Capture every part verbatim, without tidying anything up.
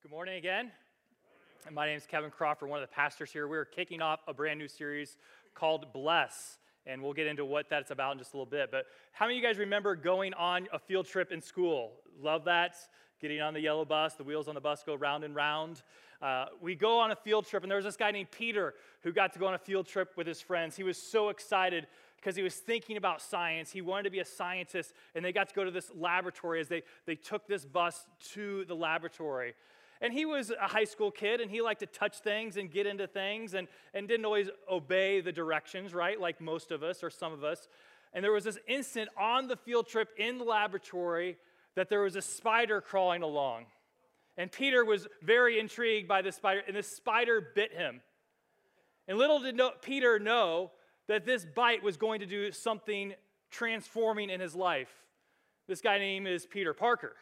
Good morning again. My name is Kevin Crawford, one of the pastors here. We're kicking off a brand new series called Bless, and we'll get into what that's about in just a little bit. But how many of you guys remember going on a field trip in school? Love that. Getting on the yellow bus, the wheels on the bus go round and round. Uh, we go on a field trip, and there was this guy named Peter who got to go on a field trip with his friends. He was so excited because he was thinking about science. He wanted to be a scientist, and they got to go to this laboratory as they, they took this bus to the laboratory. And he was a high school kid, and he liked to touch things and get into things and, and didn't always obey the directions, right, like most of us or some of us. And there was this instant on the field trip in the laboratory that there was a spider crawling along. And Peter was very intrigued by this spider, and this spider bit him. And little did know, Peter know that this bite was going to do something transforming in his life. This guy's name is Peter Parker.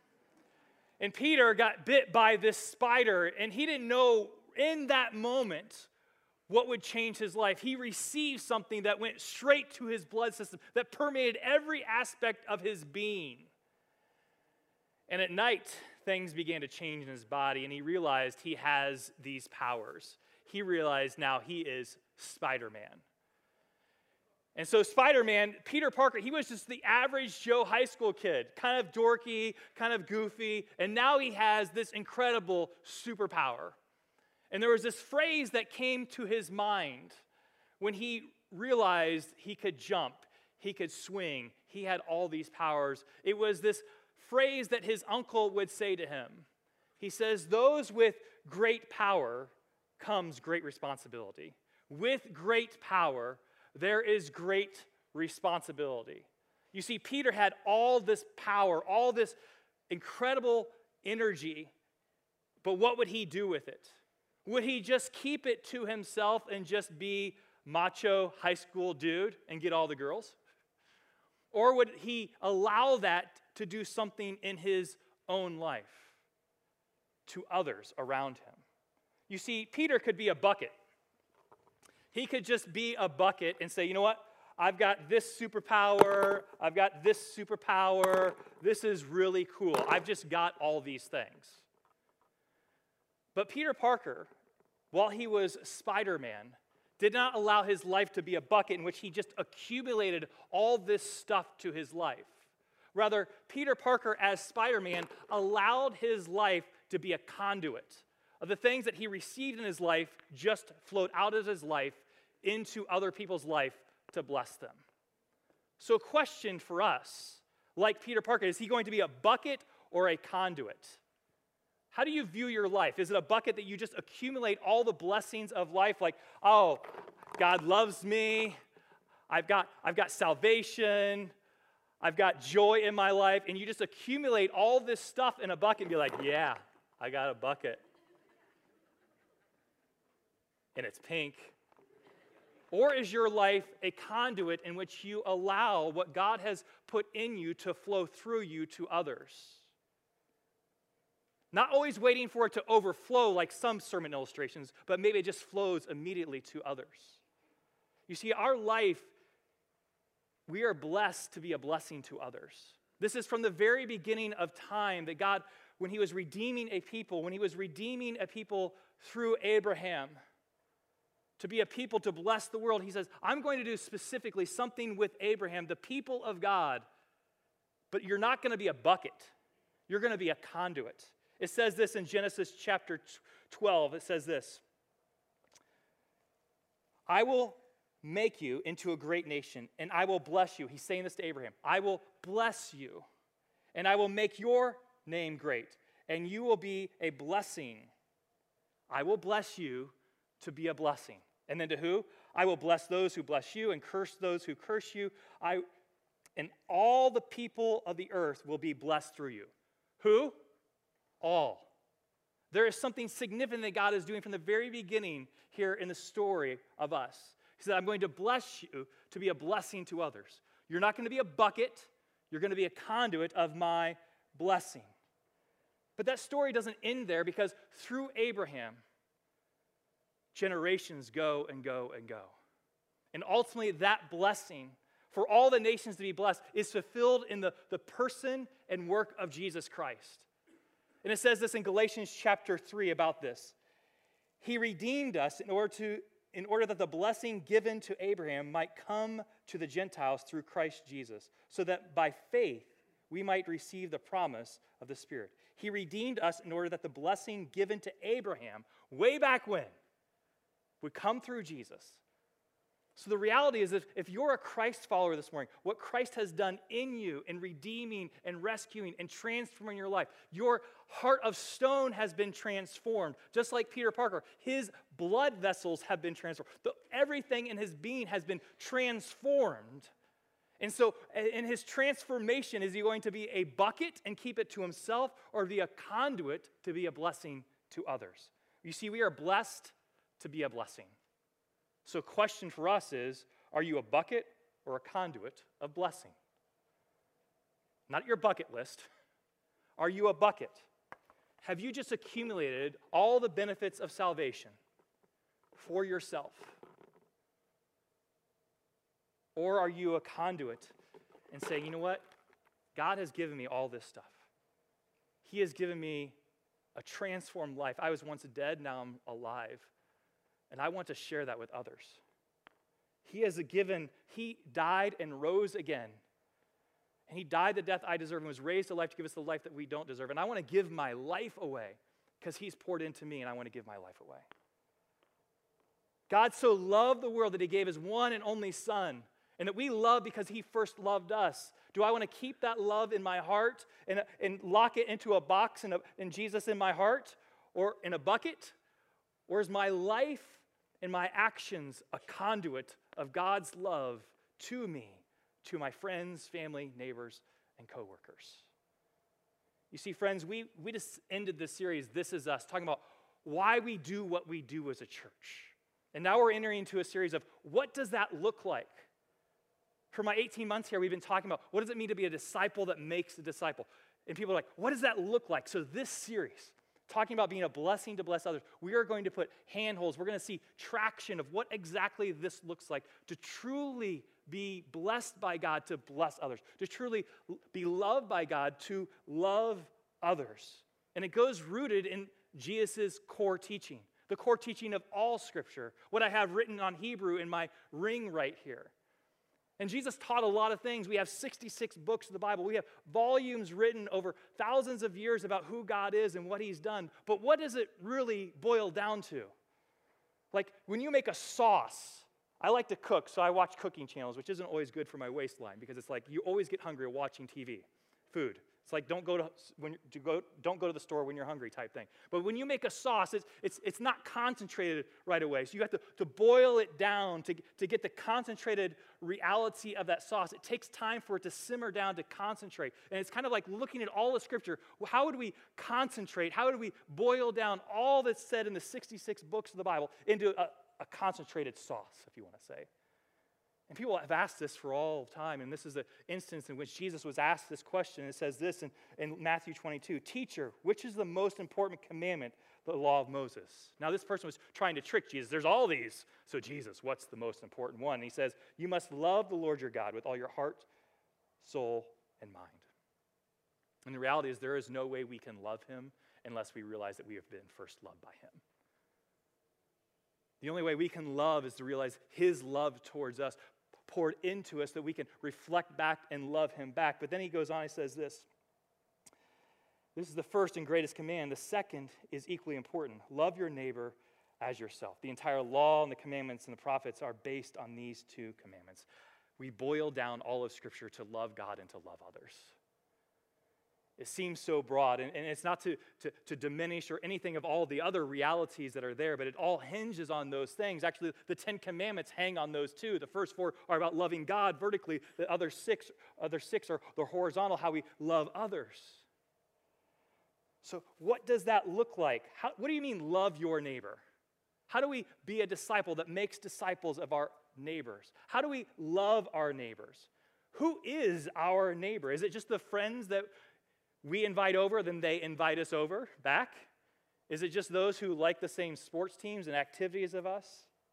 And Peter got bit by this spider, and he didn't know in that moment what would change his life. He received something that went straight to his blood system, that permeated every aspect of his being. And at night, things began to change in his body, and he realized he has these powers. He realized now he is Spider-Man. And so Spider-Man, Peter Parker, he was just the average Joe high school kid, kind of dorky, kind of goofy, and now he has this incredible superpower. And there was this phrase that came to his mind when he realized he could jump, he could swing, he had all these powers. It was this phrase that his uncle would say to him. He says, "Those with great power comes great responsibility. With great power there is great responsibility." You see, Peter had all this power, all this incredible energy, but what would he do with it? Would he just keep it to himself and just be macho high school dude and get all the girls? Or would he allow that to do something in his own life to others around him? You see, Peter could be a bucket. He could just be a bucket and say, you know what? I've got this superpower. I've got this superpower. This is really cool. I've just got all these things. But Peter Parker, while he was Spider-Man, did not allow his life to be a bucket in which he just accumulated all this stuff to his life. Rather, Peter Parker, as Spider-Man, allowed his life to be a conduit of the things that he received in his life just flowed out of his life into other people's life to bless them. So a question for us, like Peter Parker, is he going to be a bucket or a conduit? How do you view your life? Is it a bucket that you just accumulate all the blessings of life, like, oh, God loves me, I've got, I've got salvation, I've got joy in my life, and you just accumulate all this stuff in a bucket and be like, yeah, I got a bucket. And it's pink? Or is your life a conduit in which you allow what God has put in you to flow through you to others? Not always waiting for it to overflow like some sermon illustrations, but maybe it just flows immediately to others. You see, our life, we are blessed to be a blessing to others. This is from the very beginning of time that God, when he was redeeming a people, when he was redeeming a people through Abraham, to be a people to bless the world, he says, I'm going to do specifically something with Abraham, the people of God, but you're not going to be a bucket. You're going to be a conduit. It says this in Genesis chapter twelve. It says this, I will make you into a great nation, and I will bless you. He's saying this to Abraham. I will bless you, and I will make your name great, and you will be a blessing. I will bless you to be a blessing. And then to who? I will bless those who bless you and curse those who curse you. I, and all the people of the earth will be blessed through you. Who? All. There is something significant that God is doing from the very beginning here in the story of us. He said, I'm going to bless you to be a blessing to others. You're not going to be a bucket. You're going to be a conduit of my blessing. But that story doesn't end there, because through Abraham, generations go and go and go. And ultimately, that blessing for all the nations to be blessed is fulfilled in the, the person and work of Jesus Christ. And it says this in Galatians chapter three about this. He redeemed us in order to in order that the blessing given to Abraham might come to the Gentiles through Christ Jesus, so that by faith we might receive the promise of the Spirit. He redeemed us in order that the blessing given to Abraham way back when would come through Jesus. So the reality is, if, if you're a Christ follower this morning, what Christ has done in you in redeeming and rescuing and transforming your life, your heart of stone has been transformed. Just like Peter Parker, his blood vessels have been transformed. The, everything in his being has been transformed. And so in his transformation, is he going to be a bucket and keep it to himself, or be a conduit to be a blessing to others? You see, we are blessed to be a blessing. So question for us is, are you a bucket or a conduit of blessing? Not your bucket list. Are you a bucket? Have you just accumulated all the benefits of salvation for yourself? Or are you a conduit and saying, you know what? God has given me all this stuff. He has given me a transformed life. I was once dead, now I'm alive. And I want to share that with others. He has given, he died and rose again. And he died the death I deserve and was raised to life to give us the life that we don't deserve. And I want to give my life away because he's poured into me, and I want to give my life away. God so loved the world that he gave his one and only Son, and that we love because he first loved us. Do I want to keep that love in my heart and, and lock it into a box and, a, and Jesus in my heart, or in a bucket? Or is my life and my actions a conduit of God's love to me, to my friends, family, neighbors, and coworkers? You see, friends, we, we just ended this series, This Is Us, talking about why we do what we do as a church. And now we're entering into a series of what does that look like? For my eighteen months here, we've been talking about what does it mean to be a disciple that makes a disciple? And people are like, what does that look like? So this series, talking about being a blessing to bless others, we are going to put handholds. We're going to see traction of what exactly this looks like to truly be blessed by God, to bless others, to truly be loved by God, to love others. And it goes rooted in Jesus' core teaching, the core teaching of all Scripture, what I have written on Hebrew in my ring right here. And Jesus taught a lot of things. We have sixty-six books of the Bible. We have volumes written over thousands of years about who God is and what he's done. But what does it really boil down to? Like when you make a sauce, I like to cook, so I watch cooking channels, which isn't always good for my waistline because it's like you always get hungry watching T V, food. It's like don't go to when to go don't go to the store when you're hungry type thing. But when you make a sauce, it's it's it's not concentrated right away. So you have to, to boil it down to, to get the concentrated reality of that sauce. It takes time for it to simmer down, to concentrate. And it's kind of like looking at all of Scripture. How would we concentrate? How would we boil down all that's said in the sixty-six books of the Bible into a, a concentrated sauce, if you want to say? And people have asked this for all time, and this is an instance in which Jesus was asked this question. It says this in, in Matthew twenty-two, "Teacher, which is the most important commandment, the law of Moses?" Now, this person was trying to trick Jesus. There's all these. So, Jesus, what's the most important one? And he says, "You must love the Lord your God with all your heart, soul, and mind." And the reality is there is no way we can love him unless we realize that we have been first loved by him. The only way we can love is to realize his love towards us, poured into us, that we can reflect back and love him back. But then he goes on, he says this. This is the first and greatest command. The second is equally important. Love your neighbor as yourself. The entire law and the commandments and the prophets are based on these two commandments. We boil down all of Scripture to love God and to love others. It seems so broad, and, and it's not to, to, to diminish or anything of all the other realities that are there, but it all hinges on those things. Actually, the Ten Commandments hang on those two. The first four are about loving God vertically. The other six, other six are the horizontal, how we love others. So what does that look like? How, what do you mean love your neighbor? How do we be a disciple that makes disciples of our neighbors? How do we love our neighbors? Who is our neighbor? Is it just the friends that we invite over, then they invite us over back? Is it just those who like the same sports teams and activities of us?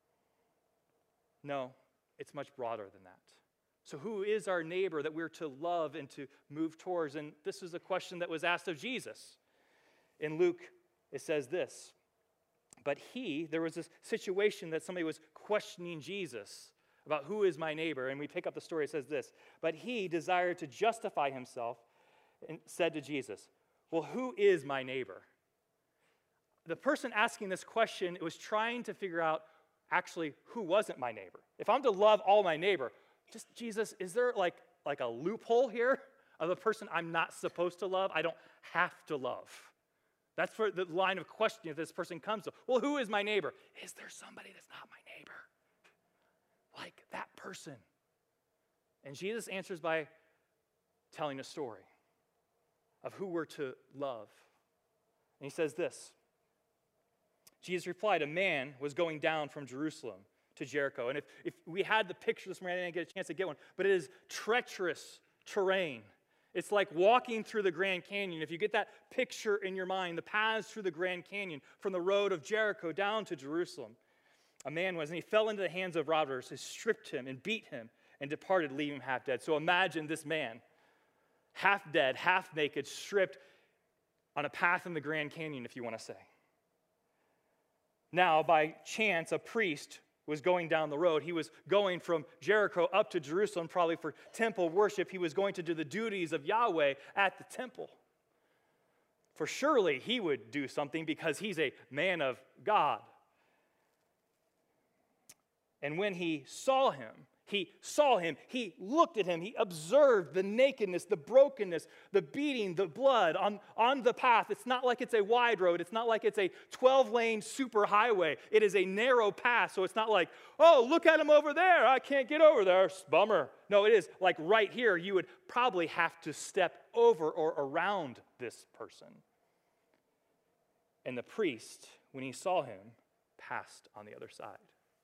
No, it's much broader than that. So who is our neighbor that we're to love and to move towards? And this is a question that was asked of Jesus. In Luke, it says this, but he, there was this situation that somebody was questioning Jesus about who is my neighbor, and we pick up the story, it says this, but he desired to justify himself and said to Jesus, well, who is my neighbor? The person asking this question was trying to figure out actually who wasn't my neighbor. If I'm to love all my neighbor, just Jesus, is there like, like a loophole here of the person I'm not supposed to love? I don't have to love. That's for the line of questioning if this person comes to. Well, who is my neighbor? Is there somebody that's not my neighbor? Like that person. And Jesus answers by telling a story of who we're to love. And he says this. Jesus replied, a man was going down from Jerusalem to Jericho. And if, if we had the picture this morning, I didn't get a chance to get one, but it is treacherous terrain. It's like walking through the Grand Canyon. If you get that picture in your mind, the paths through the Grand Canyon from the road of Jericho down to Jerusalem. A man was, and he fell into the hands of robbers who stripped him and beat him and departed, leaving him half dead. So imagine this man, half dead, half naked, stripped on a path in the Grand Canyon, if you want to say. Now, by chance, a priest was going down the road. He was going from Jericho up to Jerusalem, probably for temple worship. He was going to do the duties of Yahweh at the temple. For surely he would do something because he's a man of God. And when he saw him, he saw him, he looked at him, he observed the nakedness, the brokenness, the beating, the blood on, on the path. It's not like it's a wide road. It's not like it's a twelve-lane super highway. It is a narrow path, so it's not like, oh, look at him over there. I can't get over there. Bummer. No, it is like right here, you would probably have to step over or around this person. And the priest, when he saw him, passed on the other side.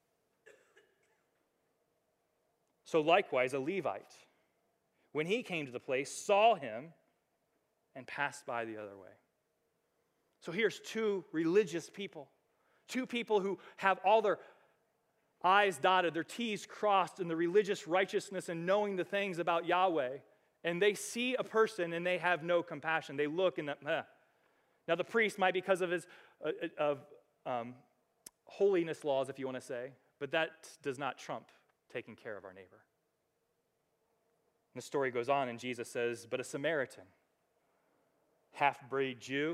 So likewise, a Levite, when he came to the place, saw him and passed by the other way. So here's two religious people, two people who have all their I's dotted, their T's crossed in the religious righteousness and knowing the things about Yahweh. And they see a person and they have no compassion. They look and, eh. Now the priest might because of his uh, of um, holiness laws, if you want to say, but that does not trump taking care of our neighbor. And the story goes on, and Jesus says, but a Samaritan, half-breed Jew,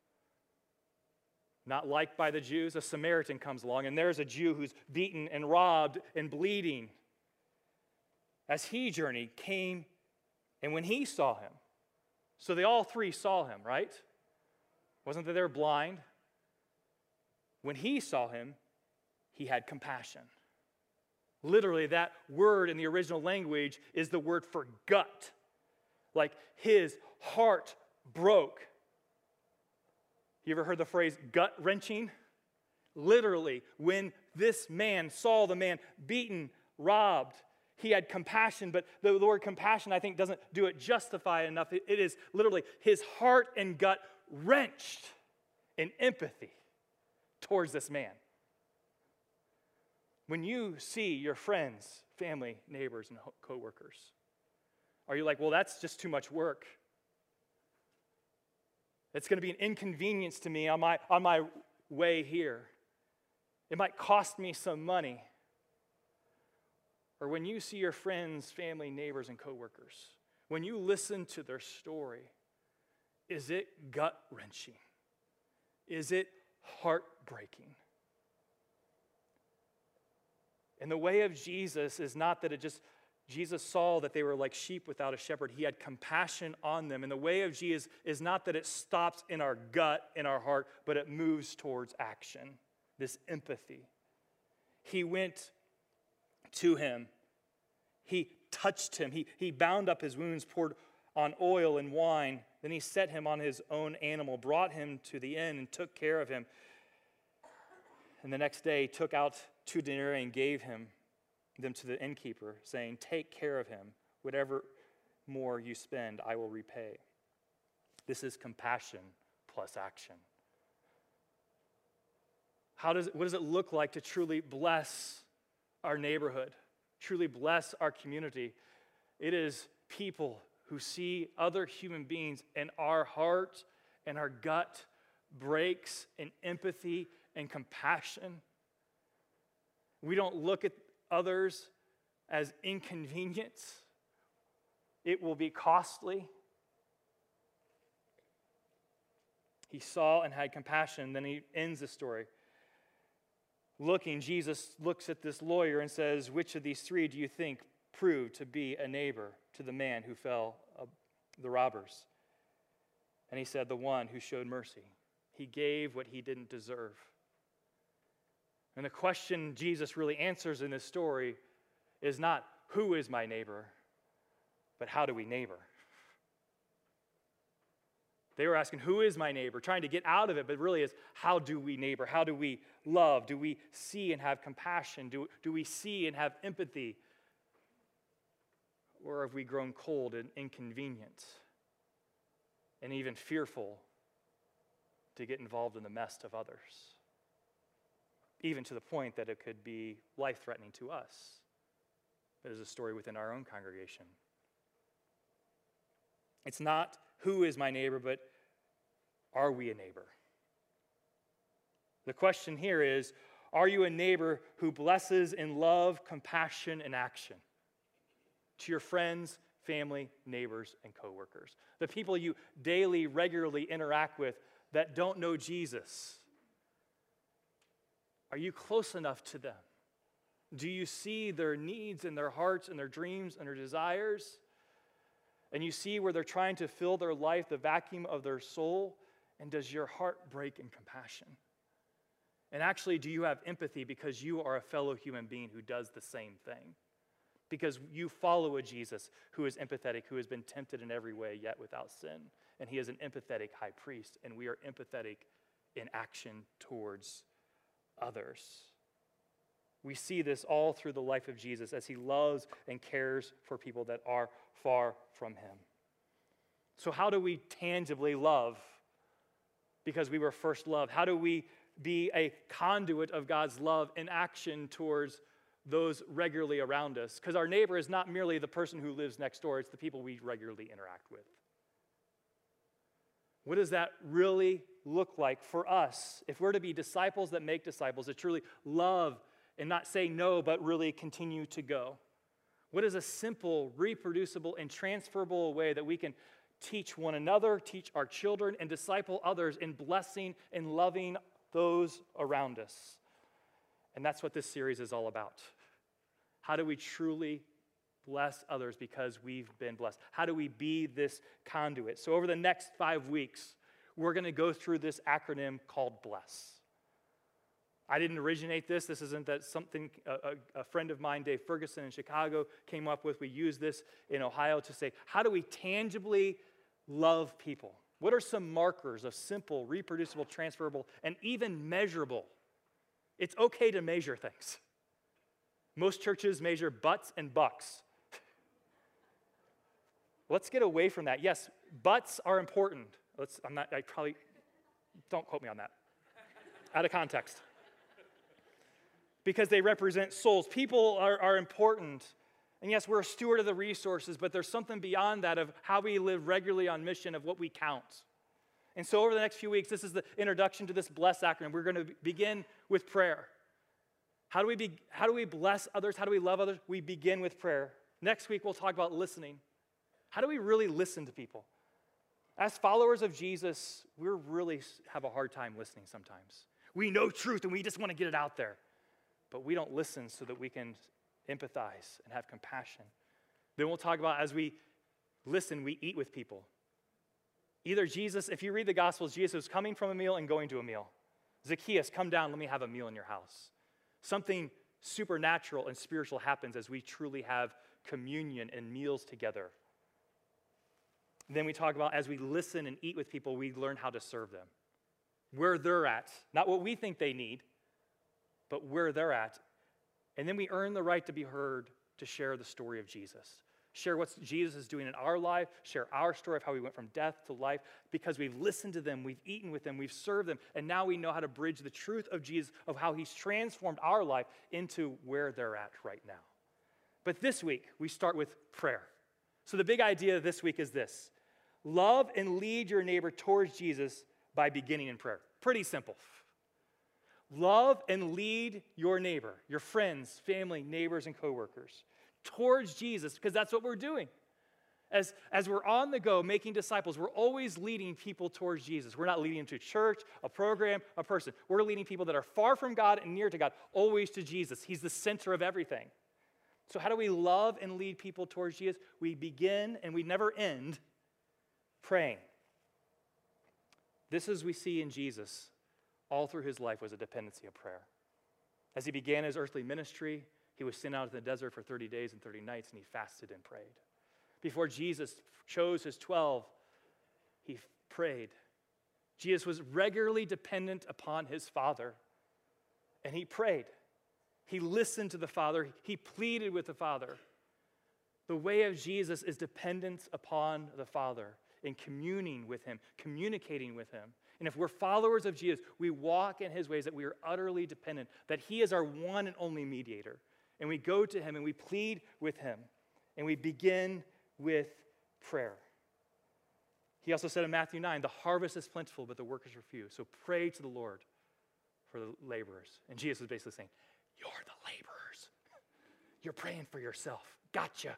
not liked by the Jews, a Samaritan comes along, and there's a Jew who's beaten and robbed and bleeding. As he journeyed, came, and when he saw him, so they all three saw him, right? Wasn't that they were blind? When he saw him, he had compassion. Literally, that word in the original language is the word for gut. Like his heart broke. You ever heard the phrase gut-wrenching? Literally, when this man saw the man beaten, robbed, he had compassion, but the, the word compassion, I think, doesn't do it justify enough. It, it is literally his heart and gut wrenched in empathy towards this man. When you see your friends, family, neighbors, and co-workers, are you like, well, that's just too much work? It's going to be an inconvenience to me on my, on my way here. It might cost me some money. Or when you see your friends, family, neighbors, and co-workers, when you listen to their story, is it gut-wrenching? Is it heartbreaking? And the way of Jesus is not that it just, Jesus saw that they were like sheep without a shepherd. He had compassion on them. And the way of Jesus is not that it stops in our gut, in our heart, but it moves towards action, this empathy. He went to him. He touched him. He, he bound up his wounds, poured on oil and wine. Then he set him on his own animal, brought him to the inn, and took care of him. And the next day took out two denarii and gave him them to the innkeeper, saying, take care of him. Whatever more you spend, I will repay. This is compassion plus action. How does what does it look like to truly bless our neighborhood, truly bless our community? It is people who see other human beings and our heart and our gut breaks in empathy and compassion. We don't look at others as inconvenience. It will be costly. He saw and had compassion. Then he ends the story. Looking, Jesus looks at this lawyer and says, which of these three do you think proved to be a neighbor to the man who fell, uh, the robbers? And he said, the one who showed mercy. He gave what he didn't deserve. And the question Jesus really answers in this story is not, who is my neighbor, but how do we neighbor? They were asking, who is my neighbor? Trying to get out of it, but really is, how do we neighbor? How do we love? Do we see and have compassion? Do, do we see and have empathy? Or have we grown cold and inconvenient and even fearful to get involved in the mess of others? Even to the point that it could be life-threatening to us. There's a story within our own congregation. It's not who is my neighbor, but are we a neighbor? The question here is, are you a neighbor who blesses in love, compassion, and action to your friends, family, neighbors, and coworkers? The people you daily, regularly interact with that don't know Jesus. Are you close enough to them? Do you see their needs and their hearts and their dreams and their desires? And you see where they're trying to fill their life, the vacuum of their soul? And does your heart break in compassion? And actually, do you have empathy because you are a fellow human being who does the same thing? Because you follow a Jesus who is empathetic, who has been tempted in every way, yet without sin. And he is an empathetic high priest, and we are empathetic in action towards others. We see this all through the life of Jesus as he loves and cares for people that are far from him. So how do we tangibly love? Because we were first loved. How do we be a conduit of God's love in action towards those regularly around us? Because our neighbor is not merely the person who lives next door, it's the people we regularly interact with. What does that really look like for us? If we're to be disciples that make disciples, to truly love and not say no, but really continue to go. What is a simple, reproducible, and transferable way that we can teach one another, teach our children, and disciple others in blessing and loving those around us? And that's what this series is all about. How do we truly bless others because we've been blessed? How do we be this conduit? So over the next five weeks, we're going to go through this acronym called BLESS. I didn't originate this. This isn't that something a, a, a friend of mine, Dave Ferguson in Chicago, came up with. We use this in Ohio to say, how do we tangibly love people? What are some markers of simple, reproducible, transferable, and even measurable? It's okay to measure things. Most churches measure butts and bucks. Let's get away from that. Yes, butts are important. Let's, I'm not, I probably, don't quote me on that. Out of context. Because they represent souls. People are, are important. And yes, we're a steward of the resources, but there's something beyond that of how we live regularly on mission, of what we count. And so over the next few weeks, this is the introduction to this BLESS acronym. We're going to begin with prayer. How do we be, how do we bless others? How do we love others? We begin with prayer. Next week, we'll talk about listening. How do we really listen to people? As followers of Jesus, we really have a hard time listening sometimes. We know truth and we just want to get it out there. But we don't listen so that we can empathize and have compassion. Then we'll talk about as we listen, we eat with people. Either Jesus, if you read the Gospels, Jesus was coming from a meal and going to a meal. Zacchaeus, come down, let me have a meal in your house. Something supernatural and spiritual happens as we truly have communion and meals together. Then we talk about as we listen and eat with people, we learn how to serve them. Where they're at, not what we think they need, but where they're at. And then we earn the right to be heard to share the story of Jesus. Share what Jesus is doing in our life, share our story of how we went from death to life, because we've listened to them, we've eaten with them, we've served them, and now we know how to bridge the truth of Jesus, of how he's transformed our life into where they're at right now. But this week, we start with prayer. So the big idea this week is this: love and lead your neighbor towards Jesus by beginning in prayer. Pretty simple. Love and lead your neighbor, your friends, family, neighbors, and coworkers towards Jesus, because that's what we're doing. As, as we're on the go making disciples, we're always leading people towards Jesus. We're not leading them to church, a program, a person. We're leading people that are far from God and near to God, always to Jesus. He's the center of everything. So how do we love and lead people towards Jesus? We begin and we never end praying. This, as we see in Jesus, all through his life was a dependency of prayer. As he began his earthly ministry, he was sent out in the desert for thirty days and thirty nights, and he fasted and prayed. Before Jesus chose his twelve, he prayed. Jesus was regularly dependent upon his Father, and he prayed. He listened to the Father. He pleaded with the Father. The way of Jesus is dependence upon the Father, in communing with him, communicating with him. And if we're followers of Jesus, we walk in his ways, that we are utterly dependent, that he is our one and only mediator. And we go to him and we plead with him, and we begin with prayer. He also said in Matthew nine, the harvest is plentiful, but the workers are few. So pray to the Lord for the laborers. And Jesus is basically saying, you're the laborers. You're praying for yourself. Gotcha.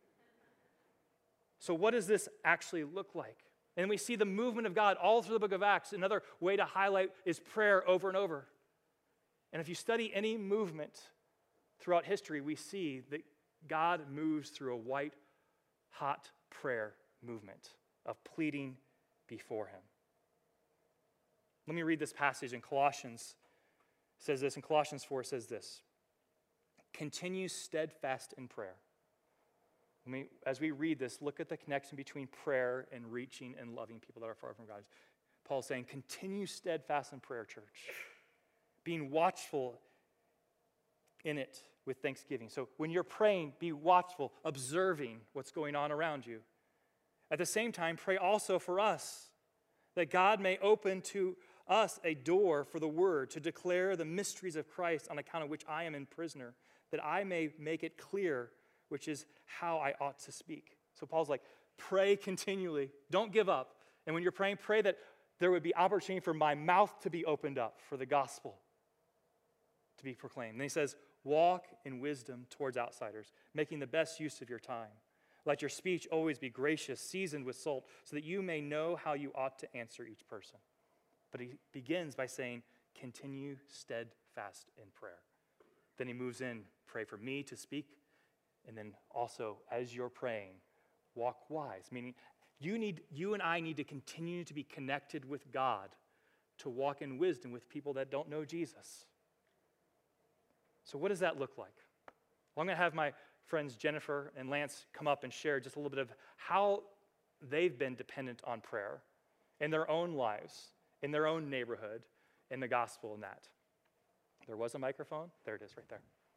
So what does this actually look like? And we see the movement of God all through the book of Acts. Another way to highlight is prayer over and over. And if you study any movement throughout history, we see that God moves through a white, hot prayer movement of pleading before him. Let me read this passage in Colossians. It says this, in Colossians four, it says this: continue steadfast in prayer. I mean, as we read this, look at the connection between prayer and reaching and loving people that are far from God. Paul's saying, continue steadfast in prayer, church, being watchful in it with thanksgiving. So when you're praying, be watchful, observing what's going on around you. At the same time, pray also for us, that God may open to us a door for the word to declare the mysteries of Christ, on account of which I am in prisoner, that I may make it clear which is how I ought to speak. So Paul's like, pray continually. Don't give up. And when you're praying, pray that there would be opportunity for my mouth to be opened up, for the gospel to be proclaimed. And he says, walk in wisdom towards outsiders, making the best use of your time. Let your speech always be gracious, seasoned with salt, so that you may know how you ought to answer each person. But he begins by saying, continue steadfast in prayer. Then he moves in, pray for me to speak. And then also, as you're praying, walk wise, meaning you need, you and I need to continue to be connected with God to walk in wisdom with people that don't know Jesus. So what does that look like? Well, I'm going to have my friends Jennifer and Lance come up and share just a little bit of how they've been dependent on prayer in their own lives, in their own neighborhood, in the gospel and that. There was a microphone. There it is right there.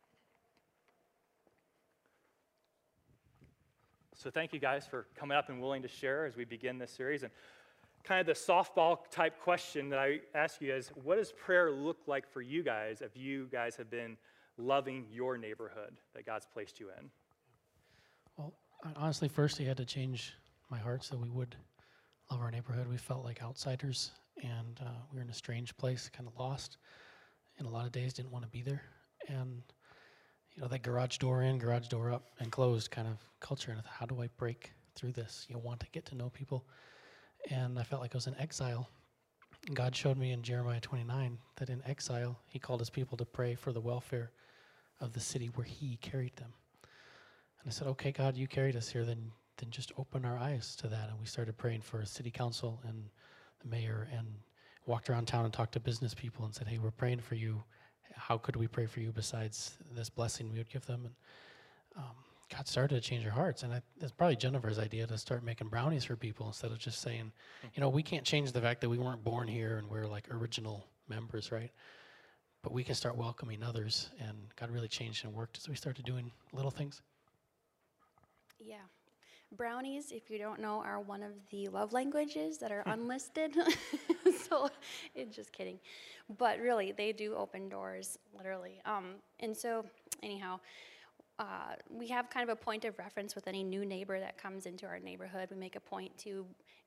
So thank you guys for coming up and willing to share as we begin this series. And kind of the softball type question that I ask you is, what does prayer look like for you guys if you guys have been loving your neighborhood that God's placed you in? Well, honestly, first he had to change my heart so we would love our neighborhood. We felt like outsiders, and uh, we were in a strange place, kind of lost, and a lot of days didn't want to be there. And you know, that garage door in, garage door up, and closed kind of culture. And I thought, how do I break through this? You want to get to know people. And I felt like I was in exile. And God showed me in Jeremiah twenty-nine that in exile, he called his people to pray for the welfare of the city where he carried them. And I said, okay, God, you carried us here, then, then just open our eyes to that. And we started praying for city council and the mayor, and walked around town and talked to business people and said, hey, we're praying for you. How could we pray for you besides this blessing we would give them? And um, God started to change our hearts. And I, it's probably Jennifer's idea to start making brownies for people instead of just saying, you know, we can't change the fact that we weren't born here and we're like original members, right? But we can start welcoming others. And God really changed and worked. So we started doing little things. Yeah. Brownies, if you don't know, are one of the love languages that are unlisted. So, it's just kidding. But really, they do open doors, literally. Um, and so, anyhow, uh, we have kind of a point of reference with any new neighbor that comes into our neighborhood. We make a point to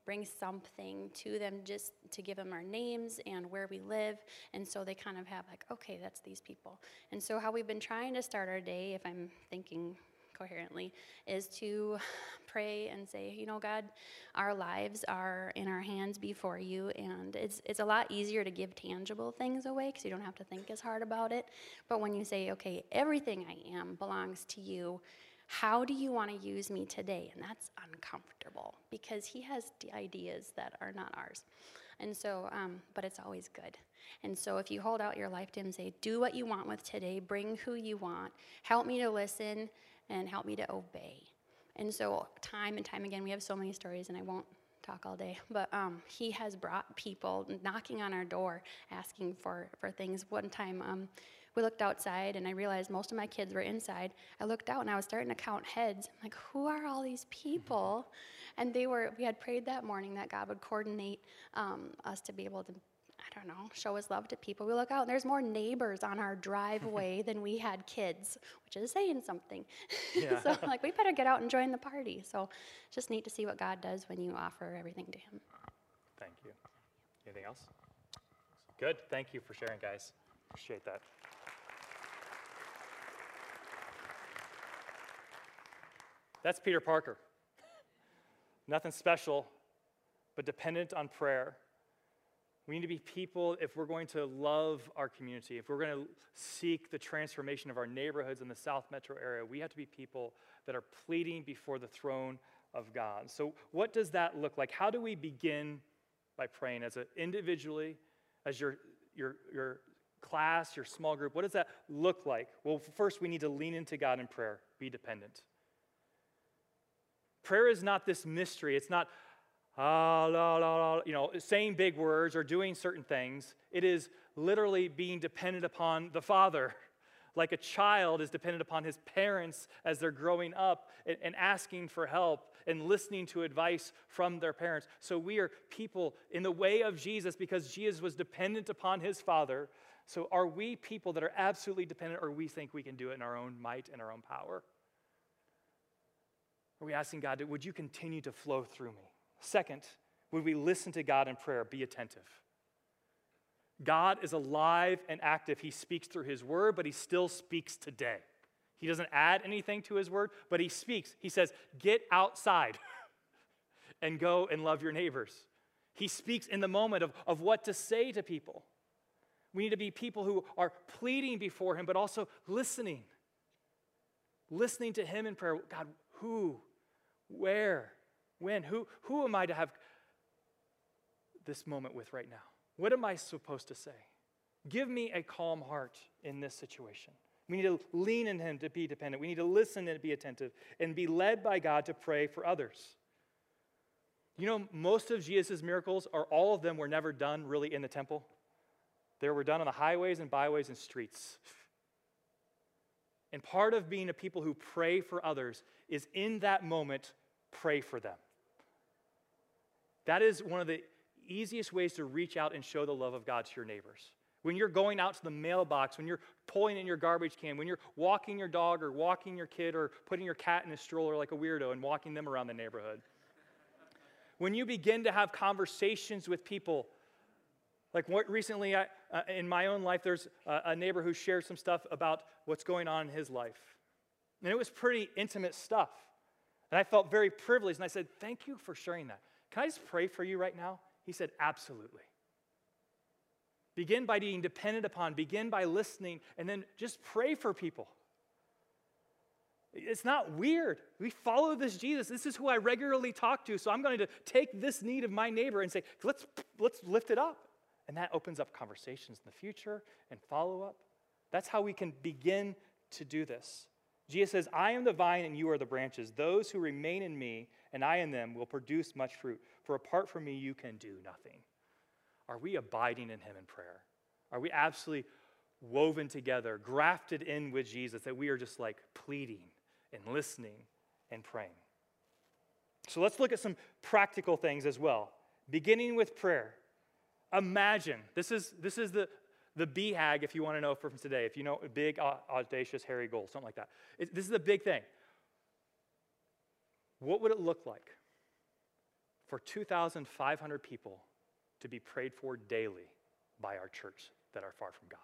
bring something to them just to give them our names and where we live. And so they kind of have like, okay, that's these people. And so how we've been trying to start our day, if I'm thinking coherently, is to pray and say, you know, God, our lives are in our hands before you, and it's it's a lot easier to give tangible things away because you don't have to think as hard about it. But when you say, okay, everything I am belongs to you, how do you want to use me today? And that's uncomfortable because he has the ideas that are not ours. And so, um, but it's always good. And so if you hold out your life to him and say, do what you want with today, bring who you want, help me to listen, and help me to obey. And so time and time again, we have so many stories, and I won't talk all day, but um, he has brought people knocking on our door asking for, for things. One time, um, we looked outside, and I realized most of my kids were inside. I looked out, and I was starting to count heads. I'm like, who are all these people? And they were, we had prayed that morning that God would coordinate um, us to be able to, I don't know, show his love to people. We look out, and there's more neighbors on our driveway than we had kids, which is saying something. Yeah. So I'm like, we better get out and join the party. So it's just neat to see what God does when you offer everything to him. Thank you. Anything else? Good. Thank you for sharing, guys. Appreciate that. That's Peter Parker. Nothing special, but dependent on prayer. We need to be people, if we're going to love our community, if we're going to seek the transformation of our neighborhoods in the South Metro area, we have to be people that are pleading before the throne of God. So what does that look like? How do we begin by praying as a, individually, as your, your, your class, your small group? What does that look like? Well, first we need to lean into God in prayer, be dependent. Prayer is not this mystery. It's not, ah, la, la, la, you know, saying big words or doing certain things. It is literally being dependent upon the Father, like a child is dependent upon his parents as they're growing up and, and asking for help and listening to advice from their parents. So we are people in the way of Jesus because Jesus was dependent upon his Father. So are we people that are absolutely dependent, or we think we can do it in our own might and our own power? Are we asking God, would you continue to flow through me? Second, would we listen to God in prayer? Be attentive. God is alive and active. He speaks through his word, but he still speaks today. He doesn't add anything to his word, but he speaks. He says, get outside and go and love your neighbors. He speaks in the moment of, of what to say to people. We need to be people who are pleading before him, but also listening. Listening to him in prayer. God, who, where, when, who, who am I to have this moment with right now? What am I supposed to say? Give me a calm heart in this situation. We need to lean in him to be dependent. We need to listen and be attentive and be led by God to pray for others. You know, most of Jesus' miracles, or all of them, were never done really in the temple. They were done on the highways and byways and streets. And part of being a people who pray for others is in that moment, pray for them. That is one of the easiest ways to reach out and show the love of God to your neighbors. When you're going out to the mailbox, when you're pulling in your garbage can, when you're walking your dog or walking your kid or putting your cat in a stroller like a weirdo and walking them around the neighborhood. When you begin to have conversations with people, like what recently I, uh, in my own life, there's a, a neighbor who shared some stuff about what's going on in his life. And it was pretty intimate stuff. And I felt very privileged, and I said, thank you for sharing that. Can I just pray for you right now? He said, absolutely. Begin by being dependent upon, begin by listening, and then just pray for people. It's not weird. We follow this Jesus. This is who I regularly talk to, so I'm going to take this need of my neighbor and say, let's, let's lift it up. And that opens up conversations in the future and follow-up. That's how we can begin to do this. Jesus says, I am the vine and you are the branches. Those who remain in me and I in them will produce much fruit. For apart from me, you can do nothing. Are we abiding in him in prayer? Are we absolutely woven together, grafted in with Jesus, that we are just like pleading and listening and praying? So let's look at some practical things as well. Beginning with prayer. Imagine, this is, this is the, the B HAG, if you want to know from today, if you know, big, audacious, hairy goal, something like that. It, this is the big thing. What would it look like for two thousand five hundred people to be prayed for daily by our church that are far from God.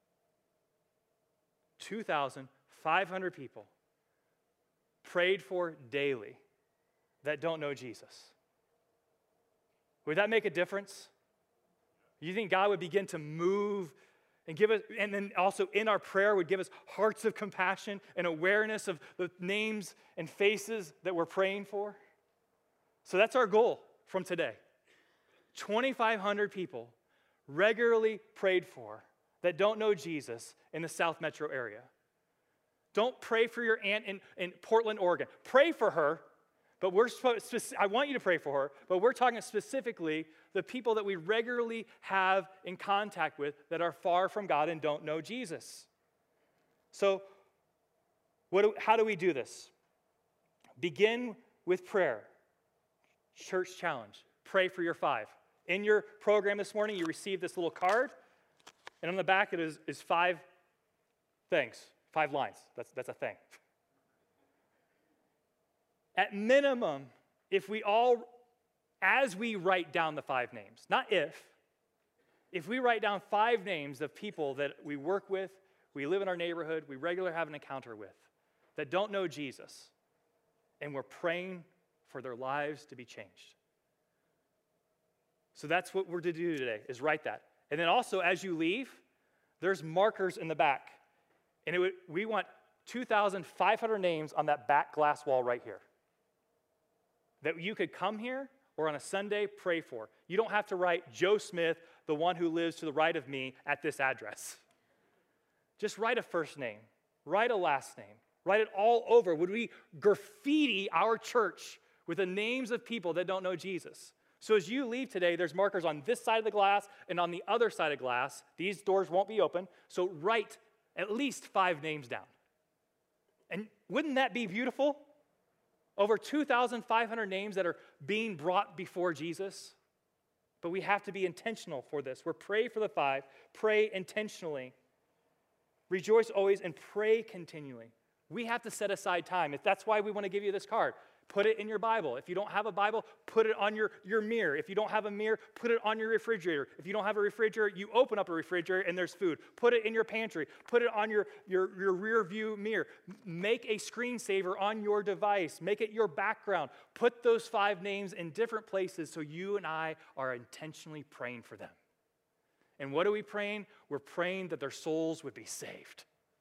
two thousand five hundred people prayed for daily that don't know Jesus. Would that make a difference? You think God would begin to move and give us, and then also in our prayer would give us hearts of compassion and awareness of the names and faces that we're praying for? So that's our goal from today. twenty-five hundred people regularly prayed for that don't know Jesus in the South Metro area. Don't pray for your aunt in, in Portland, Oregon. Pray for her, but we're supposed, I want you to pray for her, but we're talking specifically the people that we regularly have in contact with that are far from God and don't know Jesus. So, what do, how do we do this? Begin with prayer. Church challenge. Pray for your five. In your program this morning, you received this little card, and on the back it is, is five things, five lines. That's, that's a thing. At minimum, if we all, as we write down the five names, not if, if we write down five names of people that we work with, we live in our neighborhood, we regularly have an encounter with, that don't know Jesus, and we're praying for their lives to be changed. So that's what we're to do today, is write that. And then also, as you leave, there's markers in the back. And it would, we want two thousand five hundred names on that back glass wall right here that you could come here or on a Sunday pray for. You don't have to write Joe Smith, the one who lives to the right of me, at this address. Just write a first name. Write a last name. Write it all over. Would we graffiti our church with the names of people that don't know Jesus? So as you leave today, there's markers on this side of the glass and on the other side of the glass. These doors won't be open. So write at least five names down. And wouldn't that be beautiful? Over two thousand five hundred names that are being brought before Jesus. But we have to be intentional for this. We're pray for the five. Pray intentionally. Rejoice always and pray continually. We have to set aside time. If that's why we want to give you this card. Put it in your Bible. If you don't have a Bible, put it on your, your mirror. If you don't have a mirror, put it on your refrigerator. If you don't have a refrigerator, you open up a refrigerator and there's food. Put it in your pantry. Put it on your, your, your rear view mirror. Make a screensaver on your device. Make it your background. Put those five names in different places so you and I are intentionally praying for them. And what are we praying? We're praying that their souls would be saved.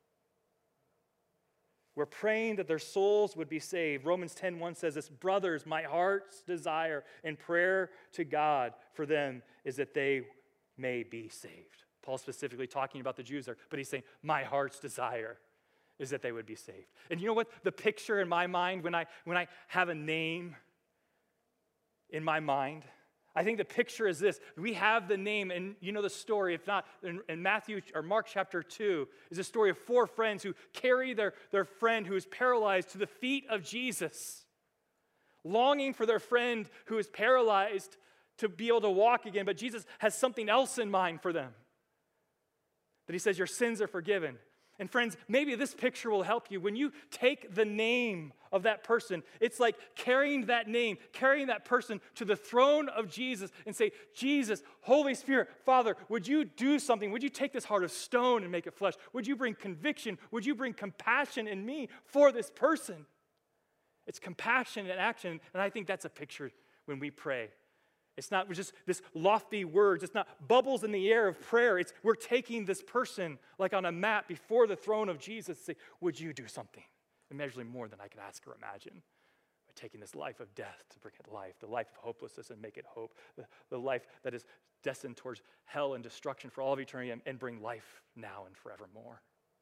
We're praying that their souls would be saved. Romans ten one says this, brothers, my heart's desire and prayer to God for them is that they may be saved. Paul's specifically talking about the Jews there, but he's saying, my heart's desire is that they would be saved. And you know what? The picture in my mind, when I, when I have a name in my mind, I think the picture is this. We have the name, and you know the story. If not, in, in Matthew or Mark chapter two is a story of four friends who carry their, their friend who is paralyzed to the feet of Jesus, longing for their friend who is paralyzed to be able to walk again. But Jesus has something else in mind for them. That he says, your sins are forgiven. And friends, maybe this picture will help you. When you take the name of that person, it's like carrying that name, carrying that person to the throne of Jesus and say, Jesus, Holy Spirit, Father, would you do something? Would you take this heart of stone and make it flesh? Would you bring conviction? Would you bring compassion in me for this person? It's compassion and action, and I think that's a picture when we pray. It's not just this lofty words. It's not bubbles in the air of prayer. It's we're taking this person like on a map before the throne of Jesus and say, would you do something immeasurably more than I could ask or imagine? By taking this life of death to bring it life, the life of hopelessness and make it hope, the, the life that is destined towards hell and destruction for all of eternity and, and bring life now and forevermore.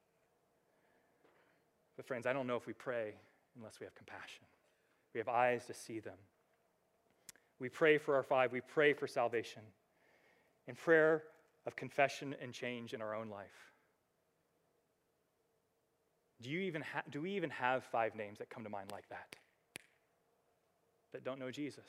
But friends, I don't know if we pray unless we have compassion. We have eyes to see them. We pray for our five. We pray for salvation. In prayer of confession and change in our own life. Do you even ha- do we even have five names that come to mind like that? That don't know Jesus?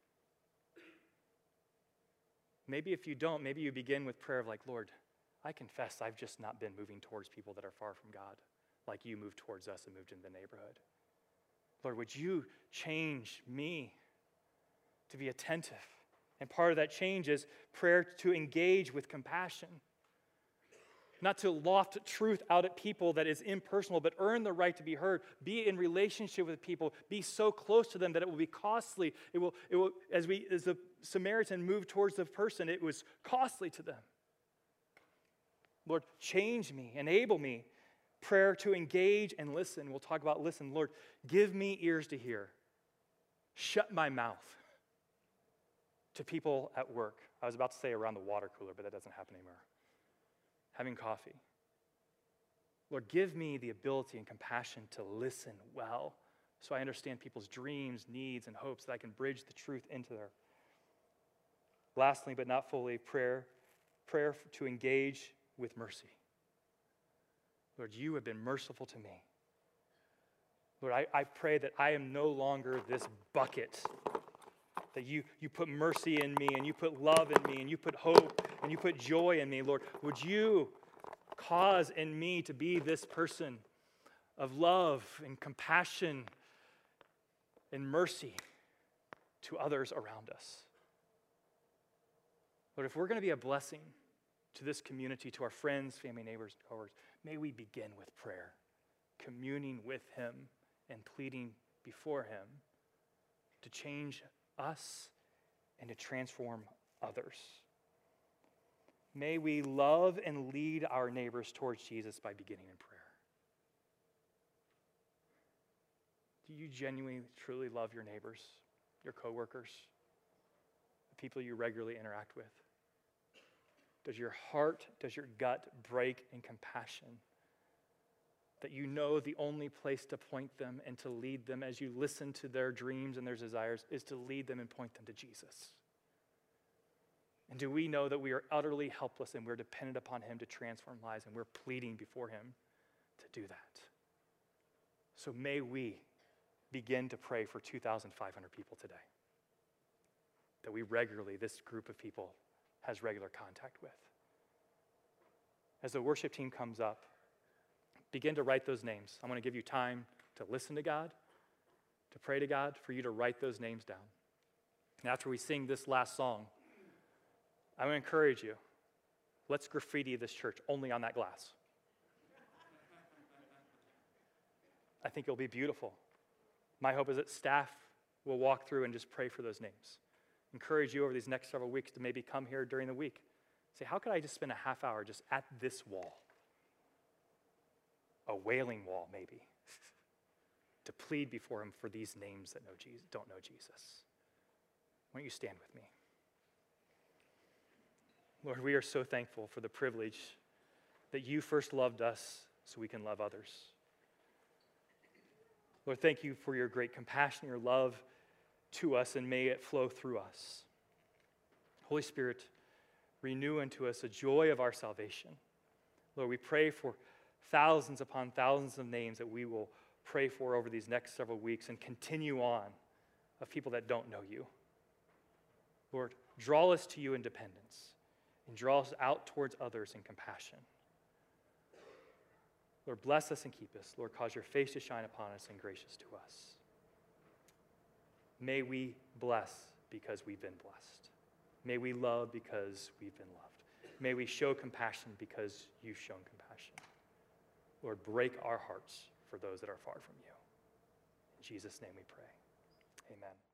Maybe if you don't, maybe you begin with prayer of like, Lord, I confess I've just not been moving towards people that are far from God like you moved towards us and moved into the neighborhood. Lord, would you change me? to be attentive. And part of that change is prayer to engage with compassion. Not to loft truth out at people that is impersonal, but earn the right to be heard. Be in relationship with people. Be so close to them that it will be costly. It will, it will, as we, as the Samaritan moved towards the person, it was costly to them. Lord, change me, enable me. Prayer to engage and listen. We'll talk about listen. Lord, give me ears to hear. Shut my mouth to people at work. I was about to say around the water cooler, but that doesn't happen anymore. Having coffee. Lord, give me the ability and compassion to listen well so I understand people's dreams, needs, and hopes, that I can bridge the truth into there. Lastly, but not fully, prayer, prayer to engage with mercy. Lord, you have been merciful to me. Lord, I, I pray that I am no longer this bucket, that you, you put mercy in me, and you put love in me, and you put hope, and you put joy in me. Lord, would you cause in me to be this person of love and compassion and mercy to others around us? Lord, if we're going to be a blessing to this community, to our friends, family, neighbors, and coworkers, may we begin with prayer, communing with him and pleading before him to change us and to transform others. May we love and lead our neighbors towards Jesus by beginning in prayer. Do you genuinely, truly love your neighbors, your coworkers, the people you regularly interact with? Does your heart, does your gut break in compassion that you know the only place to point them and to lead them as you listen to their dreams and their desires is to lead them and point them to Jesus? And do we know that we are utterly helpless and we're dependent upon him to transform lives, and we're pleading before him to do that? So may we begin to pray for two thousand five hundred people today, that we regularly, this group of people, has regular contact with. As the worship team comes up, begin to write those names. I'm going to give you time to listen to God, to pray to God, for you to write those names down. And after we sing this last song, I'm going to encourage you, let's graffiti this church only on that glass. I think it'll be beautiful. My hope is that staff will walk through and just pray for those names. Encourage you over these next several weeks to maybe come here during the week. Say, how could I just spend a half hour just at this wall? A wailing wall, maybe, to plead before him for these names that know Jesus, don't know Jesus. Why don't you stand with me? Lord, we are so thankful for the privilege that you first loved us so we can love others. Lord, thank you for your great compassion, your love to us, and may it flow through us. Holy Spirit, renew unto us a joy of our salvation. Lord, we pray for thousands upon thousands of names that we will pray for over these next several weeks and continue on of people that don't know you. Lord, draw us to you in dependence and draw us out towards others in compassion. Lord, bless us and keep us. Lord, cause your face to shine upon us and gracious to us. May we bless because we've been blessed. May we love because we've been loved. May we show compassion because you've shown compassion. Lord, break our hearts for those that are far from you. In Jesus' name we pray. Amen.